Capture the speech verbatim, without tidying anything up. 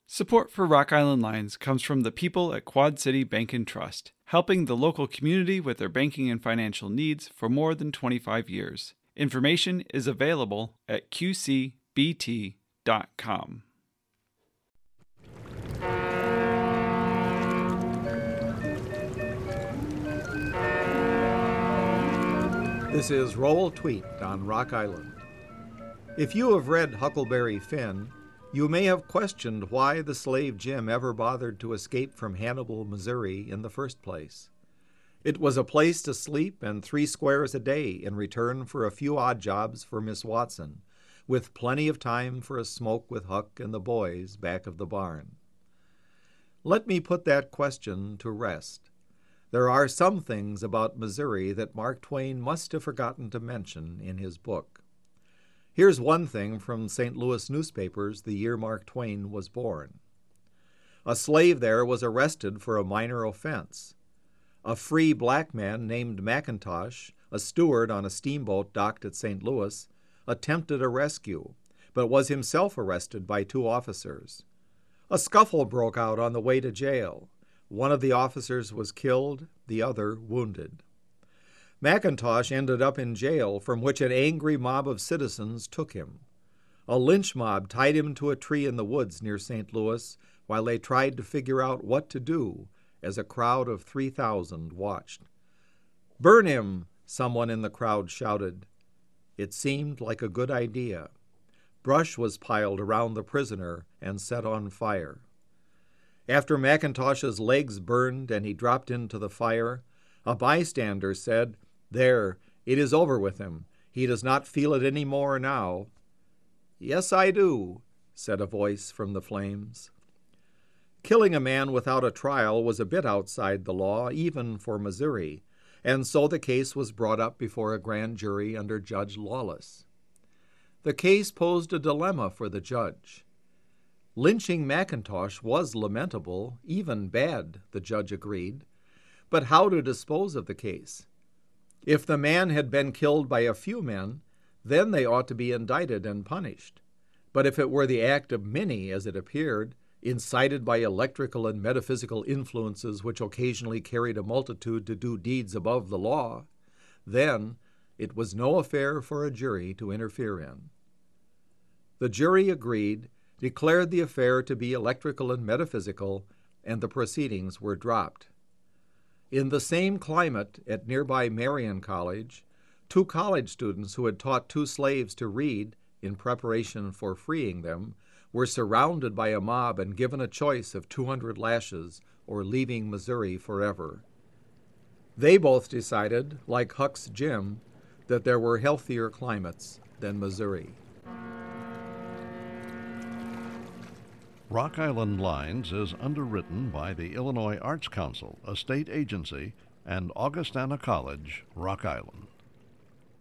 Support for Rock Island Lines comes from the people at Quad City Bank and Trust, helping the local community with their banking and financial needs for more than twenty-five years. Information is available at q c b t dot com. This is Roll Tweet on Rock Island. If you have read Huckleberry Finn, you may have questioned why the slave Jim ever bothered to escape from Hannibal, Missouri in the first place. It was a place to sleep and three squares a day in return for a few odd jobs for Miss Watson, with plenty of time for a smoke with Huck and the boys back of the barn. Let me put that question to rest. There are some things about Missouri that Mark Twain must have forgotten to mention in his book. Here's one thing from Saint Louis newspapers the year Mark Twain was born. A slave there was arrested for a minor offense. A free black man named McIntosh, a steward on a steamboat docked at Saint Louis, attempted a rescue, but was himself arrested by two officers. A scuffle broke out on the way to jail. One of the officers was killed, the other wounded. McIntosh ended up in jail, from which an angry mob of citizens took him. A lynch mob tied him to a tree in the woods near Saint Louis while they tried to figure out what to do, as a crowd of three thousand watched. "Burn him!" someone in the crowd shouted. It seemed like a good idea. Brush was piled around the prisoner and set on fire. After McIntosh's legs burned and he dropped into the fire, a bystander said, "There, it is over with him. He does not feel it any more now." "Yes, I do," said a voice from the flames. Killing a man without a trial was a bit outside the law, even for Missouri, and so the case was brought up before a grand jury under Judge Lawless. The case posed a dilemma for the judge. Lynching McIntosh was lamentable, even bad, the judge agreed, but how to dispose of the case? If the man had been killed by a few men, then they ought to be indicted and punished. But if it were the act of many, as it appeared, incited by electrical and metaphysical influences which occasionally carried a multitude to do deeds above the law, then it was no affair for a jury to interfere in. The jury agreed, declared the affair to be electrical and metaphysical, and the proceedings were dropped. In the same climate at nearby Marion College, two college students who had taught two slaves to read in preparation for freeing them were surrounded by a mob and given a choice of two hundred lashes or leaving Missouri forever. They both decided, like Huck's Jim, that there were healthier climates than Missouri. Rock Island Lines is underwritten by the Illinois Arts Council, a state agency, and Augustana College, Rock Island.